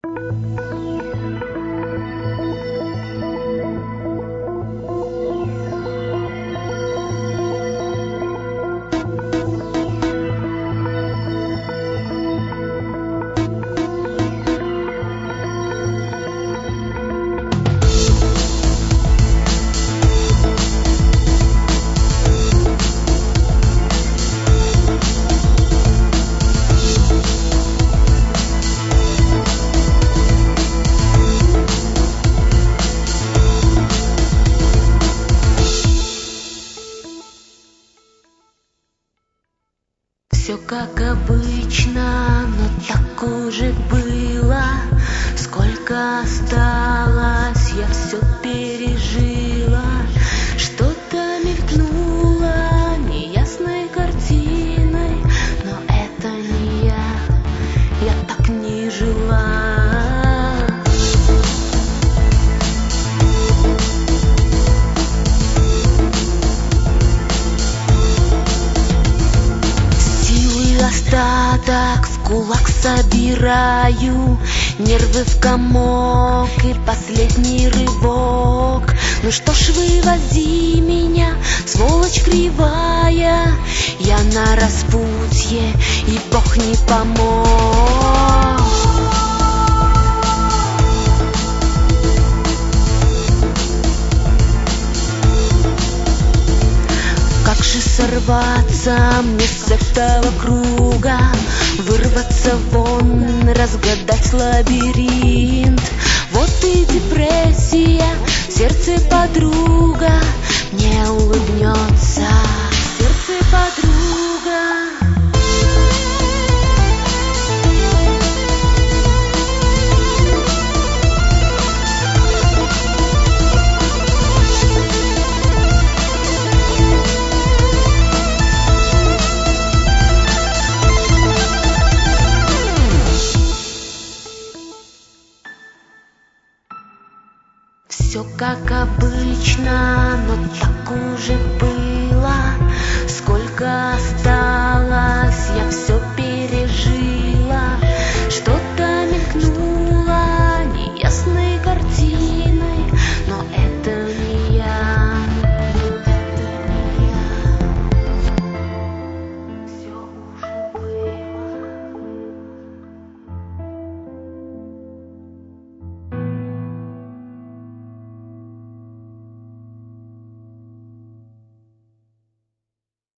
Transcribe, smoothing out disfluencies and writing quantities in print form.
Все как обычно, но так уже было. Сколько осталось, я все пережила. Что-то мелькнуло неясной картиной, но это не я так не жила. Остаток в кулак собираю, нервы в комок и последний рывок. Ну что ж, вывози меня, сволочь кривая, я на распутье, и Бог не помог. Как же сорваться мне с этого круга, вырваться вон, разгадать лабиринт? Вот и депрессия, сердце подруга мне улыбнется, сердце подруга. Все как обычно, но так уже было. Сколько осталось.